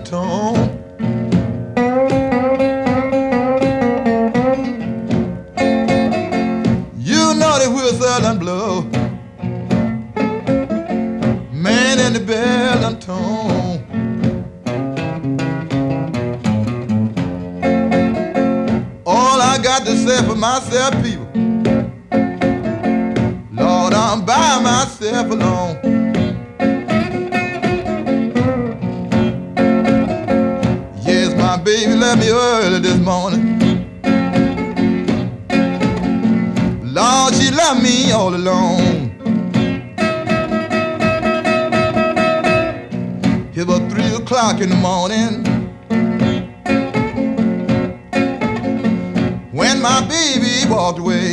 tone. You know the whistle and blow, man, and the bell and tone. All I got to say for myself, people, Lord, I'm by myself alone. Yes, my baby left me early this morning. Lord, she left me all alone. It was 3 o'clock in the morning when my baby walked away.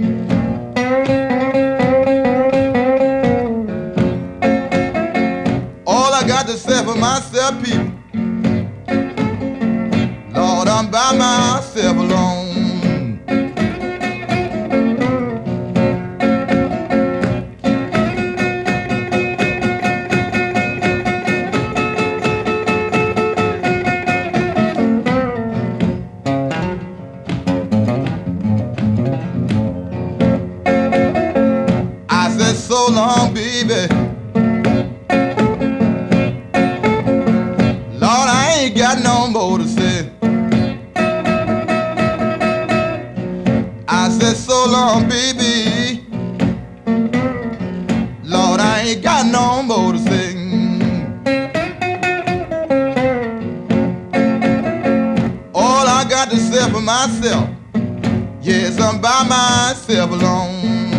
All I got to say for myself, people, Lord, I'm by myself alone. So long, baby. Lord, I ain't got no more to say. I said so long, baby. Lord, I ain't got no more to say. All I got to say for myself, yes, I'm by myself alone.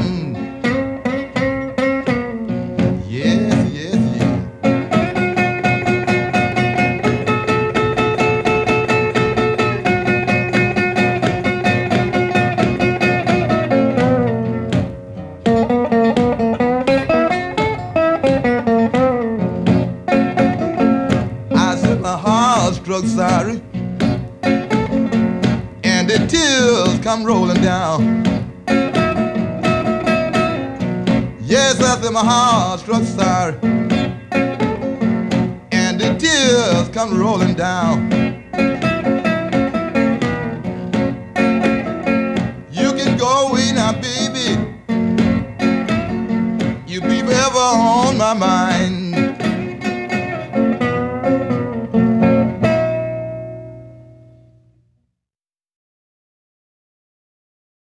My heart struck sorry, and the tears come rolling down. Yes, I said my heart struck sorry, and the tears come rolling down. You can go away now, baby. You be forever on my mind.